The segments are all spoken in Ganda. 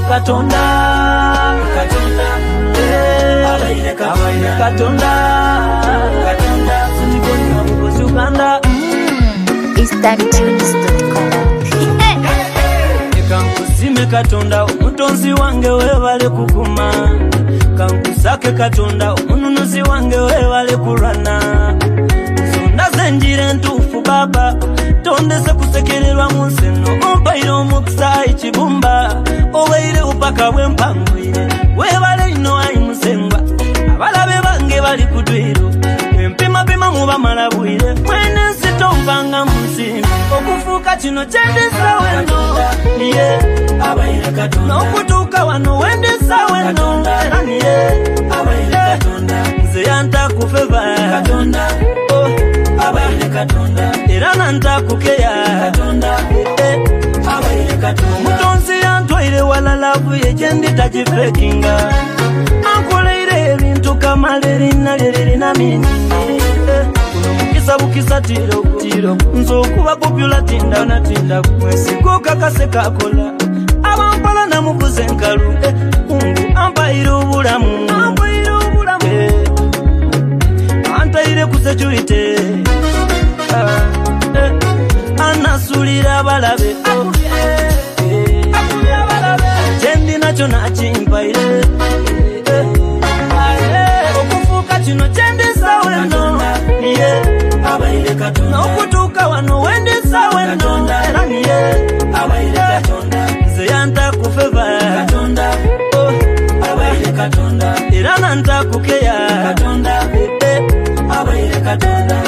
Katonda abaire Katonda sinigonna mukozi Uganda InstantTunes.com. Kankusime Katonda omutonzi wange webale kukuma, kankusake Katonda omununuzi wange webale kulwana. Nsonda zenjire ntuufu baba, tondese kusekererwa mu nseno, ompaire omukisa ekibumba, oweire upaka bwempangwire, webale ino ayi musengwa, abalabe bange bali kudwiro, empimapima mubamala bwire, mwene nsitomvanga mu nsimbi, okufuuka kino kyendisa weno, niye abaire Katonda, n'okutuuka wano wendisa weno, era niye abaire Katonda, nze yanta kufeva Katonda, abaire Katonda, era nanta kukeya Katonda, abaire Katonda, mutonzi yantwaire walalavu ye gyendi tagifekinga, ankoleire ebintu kamala erinna lye lirina mini, kuno mukisa tiro nze okuba popular tinda mwesigo kakase kakola, abampala namuguze enkalu, mungu ampaire obulamu, antaire ku security, anasulira abalabe, kyendi nakyo nakimpaire, okufuuka kino kyendisa weno, niye abaire Katonda, n'okutuuka wano wendisa weno, era niye abaire Katonda, nze yanta kufeva Katonda, abaire Katonda, era nanta kukeya Katonda, abaire Katonda.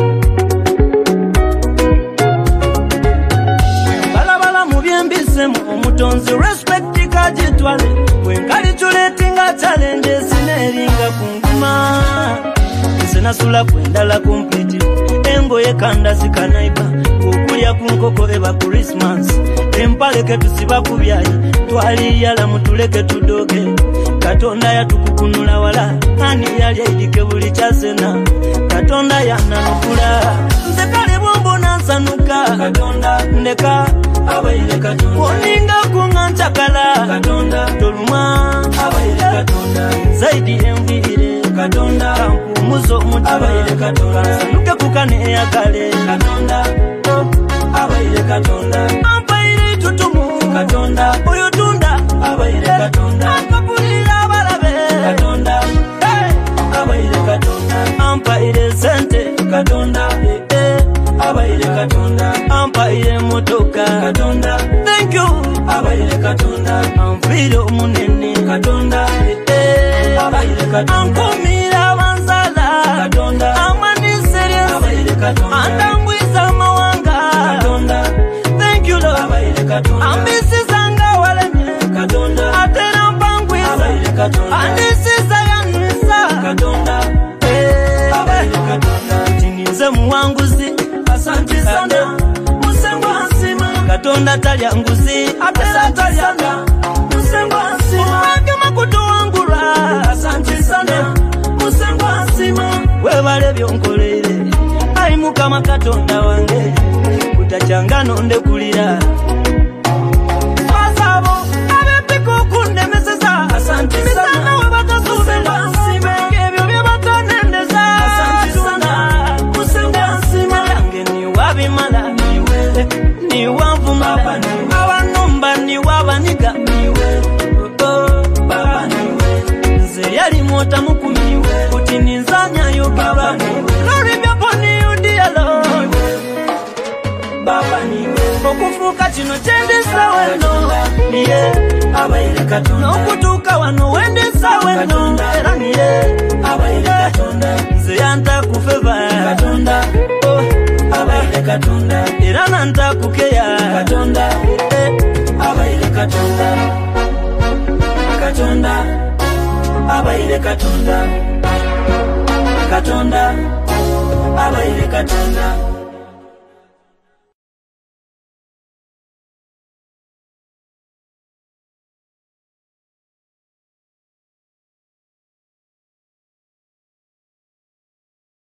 Balabala mu byembisemu omutonzi respect kagitwale, bwenkaliculetinga challenge sineringa kunguma, senasula kwendala complete, engoye kanda zikanaiba, okulya ku nkoko eba Christmas, empaleke tusiba ku byayi, twaliyala mutuleke tudoge, Katonda yatukukunula wala, ani yali aidike buli kyasena, Katonda yananukula, nze kale bwombona nsanuka Katonda, ndeka abaire Katonda, oninga kunga nchakala Katonda, toluma abaire Katonda, zaidi envire Katonda, kampumuzo mutima abaire Katonda, sanuke kukane ya kale Katonda, abaire Katonda, ampaire tutumu Katonda, oyo tunda abaire Katonda, akapulira abalabe Katonda, abaire Katonda, ampaire sente Katonda, abaire Katonda, ampaire motoka Katonda, thank you abaire Katonda, ampire omunene Katonda, abaire Katonda, ankumira abanzala Katonda, amanisere abaire Katonda, andambwiza mawanga Katonda, thank you Lord abaire Katonda, ambisizanga walemye Katonda, atera mpangwiza abaire Katonda, andisiza yanisa Katonda, abaire Katonda, tinize muwanguzi, asante sana, musengwa nsima, Katonda talya nguzi, atera talyanga, musengwa nsima, uwange makutu wangura, asante sana, musengwa nsima, webale byonkoleire, ayi Mukama Katonda wange, kutachangano ndekulira, asabo, abepiko kundemeseza, asante sana, webakasubela nsima, ebyo byebakanendeza, asante sana, musengwa nsima, yange ni wabimala, ni wavumala, abanumba ni wabaniga, baba niwe, nze yali mwota mukumiwe, kuti ninzanya yo baba niwe, glory be upon you dear Lord, baba niwe, okufuuka kino kyendisa weno, niye abaire Katonda, n'okutuuka wano wendisa weno, era niye abaire Katonda, nze yanta kufeva Katonda, abaire Katonda, era nanta kukeya Katonda, abaire Katonda, Katonda, abaire Katonda, Katonda, abaire Katonda.